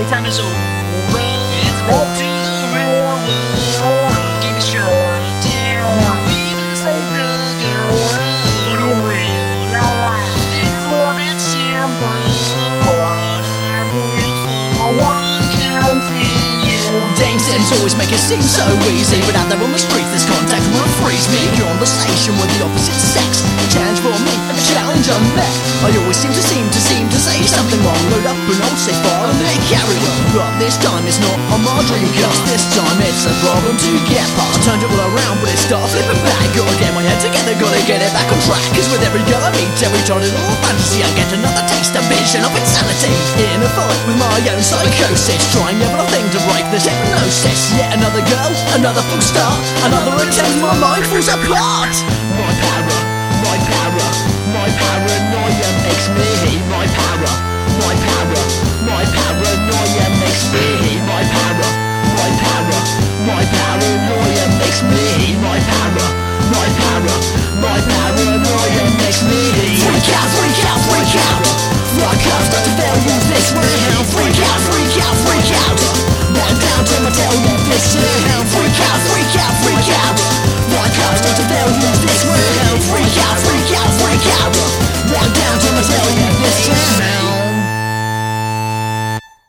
Playtime is over. It's back to the real world. Give me straight down. Even say girl, run away. This is what it's simple. What I'm here for. One continue. Dames always make it seem so easy, but out there on the street this contact will freeze me. Conversation with the opposite sex, a challenge for me, a challenge unmet. I always seem to say something wrong. Load up and I'll say far and they carry on. But this time it's not on my dream cast. This time it's a problem to get past. Turned it all around but it starts flipping back. Gotta get my head together, gotta get it back on track. Cause with every girl I meet, every child in all fantasy, I get another taste, a vision of insanity. In a fight with my own psychosis, trying everything to break this hypnosis. Yet another girl, another full start, another attempt, my mind falls apart. My paranoia makes me